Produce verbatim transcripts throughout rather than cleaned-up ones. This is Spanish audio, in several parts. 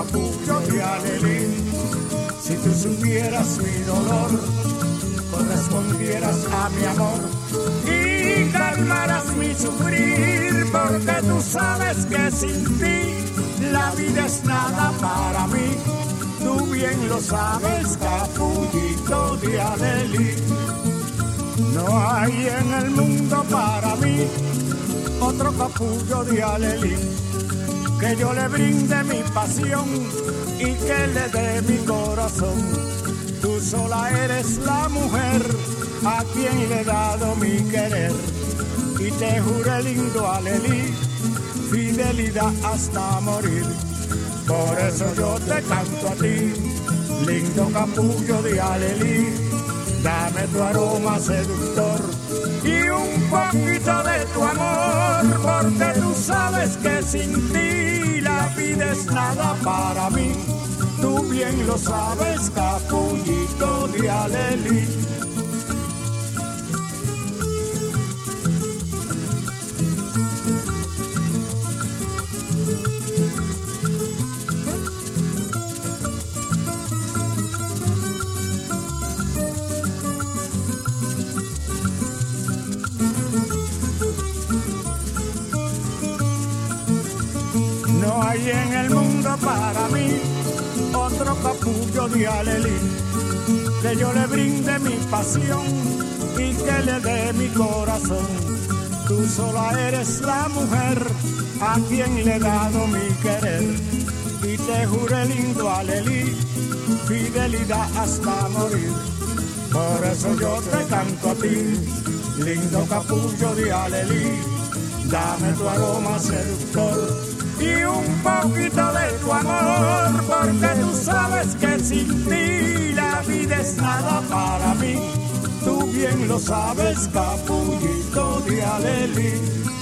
capullo de alelí. Si tú supieras mi dolor, correspondieras a mi amor y calmarás mi sufrir, porque tú sabes que sin ti la vida es nada para mí. Tú bien lo sabes, capullito de alelí. No hay en el mundo para mí otro capullo de alelí, que yo le brinde mi pasión y que le dé mi corazón. Tú sola eres la mujer a quien le he dado mi querer, y te juré, lindo alelí, fidelidad hasta morir. Por eso yo te canto a ti, lindo capullo de alelí. Dame tu aroma seductor y un poquito de tu amor, porque tú sabes que sin ti la vida es nada para mí. Tú bien lo sabes, capullito de alelí. No hay en el mundo para mí otro capullo de alelí, que yo le brinde mi pasión y que le dé mi corazón. Tú sola eres la mujer a quien le he dado mi querer, y te juré, lindo alelí, fidelidad hasta morir. Por eso yo te canto a ti, lindo capullo de alelí. Dame tu aroma seductor y un poquito de tu amor, porque tú sabes que sin ti la vida es nada para mí. Tú bien lo sabes, capullito de alelí.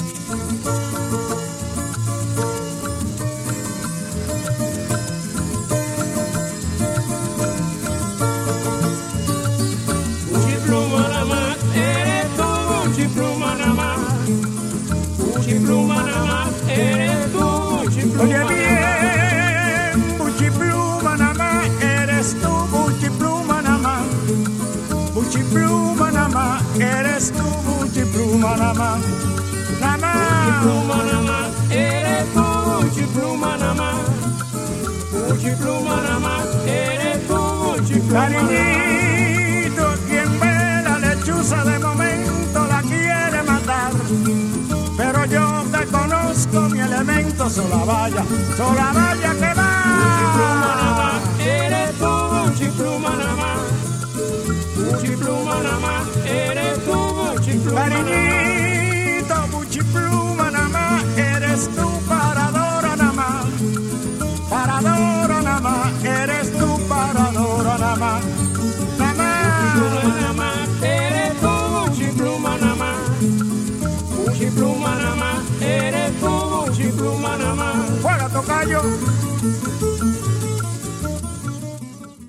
Buchipluma nada más, eres tú, buchipluma nada más. Buchipluma nada más, eres tú. Oye bien, buchipluma nada más, eres tú, buchipluma nada más. Buchipluma nada más, eres tú, buchipluma nada más. Nada más. Buchipluma nada más, eres tú, buchipluma nada más. Buchipluma nada más, eres tú, buchipluma nada más. Cariñito, quien ve la lechuza de momento la quiere matar, pero yo te conozco, mi elemento, sola vaya, sola vaya que va. Buchipluma nada más, eres tú, buchipluma nada más. Buchipluma nada más, eres tú, buchipluma nada más. Cariñito, buchipluma nada más, eres tú, paradora nada más. Paradora nada más, eres tú, paradora nada más. Nada Buchipluma más. nada más, eres tú, buchipluma nada más. Buchipluma nada más, eres tú, buchipluma nada más. Fuera, tocayo.